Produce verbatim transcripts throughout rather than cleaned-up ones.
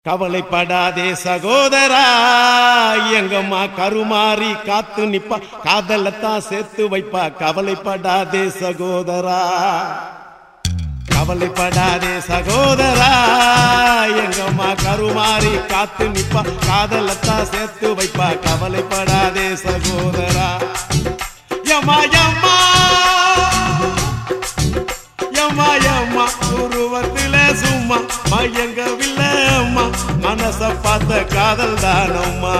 கவலைப்படாதே சகோதரா, எங்கம்மா கருமாறி காத்து நிப்பா, காதலத்தான் சேர்த்து வைப்பா. கவலைப்படாதே சகோதரா, கவலைப்படாதே சகோதரா, எங்கம்மா கருமாறி காத்து நிப்பா, காதலத்தான் சேர்த்து வைப்பா. கவலைப்படாதே சகோதரா. யம்மா யம்மா யம்மா யம்மா உருவத்தில சும்மா மயங்கவில்லை அம்மா, மனச பார்த்த காதல் தானம்மா.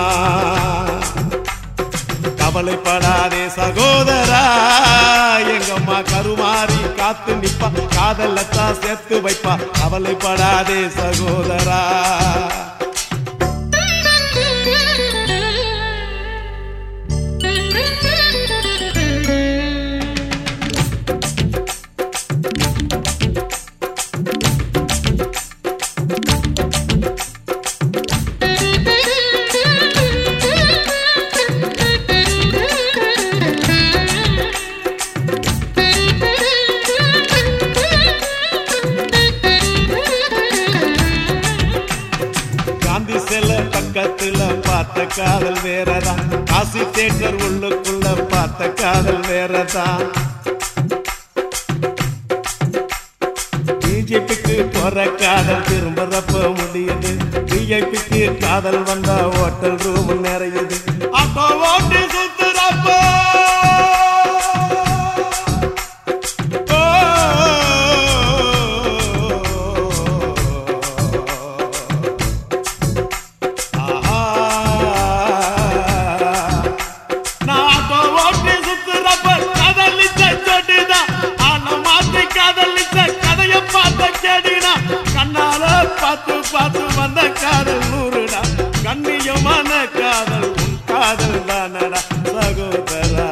கவலைப்படாதே சகோதரா, எங்கம்மா கருமாறி காத்து நிப்பா, காதலத்தான் சேர்த்து வைப்பா. கவலைப்படாதே சகோதரா. பக்கத்துல பார்த்த காதல் வேறதான், காசி தேட்டர் உள்ளுக்குள்ள பார்த்த காதல் வேறதான். பிஜேபிக்கு போற காதல் திரும்பறப்ப முடியுது, பிஜேபிக்கு காதல் வந்தா ஹோட்டல் ரூம் நிறையுது. அப்போ ஓட்டு சுத்துறப்ப பார்த்து பார்த்து வந்த காதல் நூறுடா, கண்ணியமான காதல் உன் காதல் தானடா சகோதரா.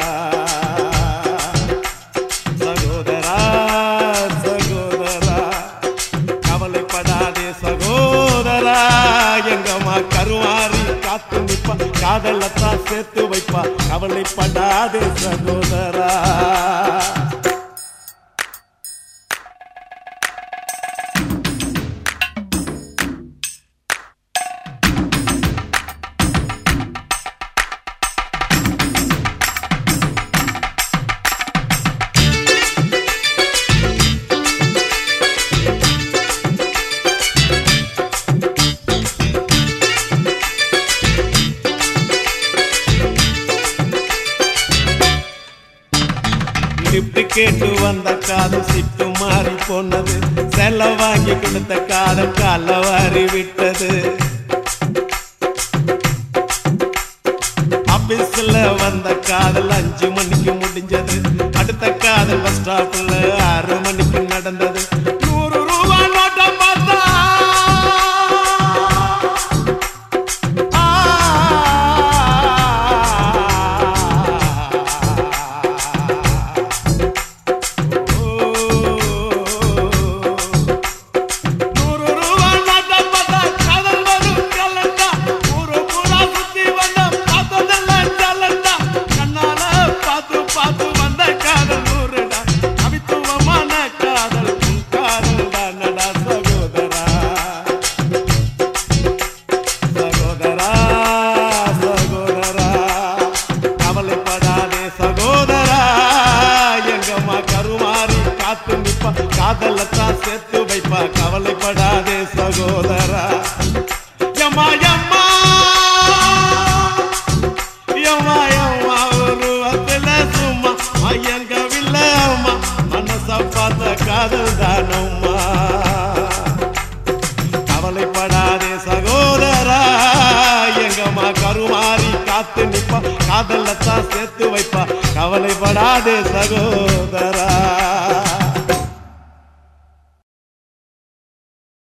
சகோதரா சகோதரா, கவலைப்படாதே சகோதரா, எங்கம்மா கருமாறி காத்து நிப்பா, காதலத்தான் சேர்த்து வைப்பா. கவலைப்படாதே சகோதரா. கிஃப்ட் கேட்டு வந்த காதல் சிட்டு மாறி போனது, செல்ல வாங்கி கொடுத்த காதல் கால வாரி விட்டது. ஆபீஸ்ல வந்த காதல் அஞ்சு மணிக்கு முடிஞ்சது, அடுத்த காதல் பஸ் ஸ்டாப்ல ஆறு மணிக்கு நடந்தது. நூறு ரூபா நோட்டை பார்த்தா காதலத்தான் சேர்த்து வைப்பா. கவலைப்படாதே சகோதரா. யம்மா யம்மா யம்மா யம்மா உருவத்தில சும்மா மயங்கவில்லை அம்மா, மனச பார்த்த காதல் தானம்மா. கவலைப்படாதே சகோதரா, எங்கம்மா கருமாறி காத்து நிப்பா, காதலத்தான் சேர்த்து வைப்பா. கவலைப்படாதே சகோதரா.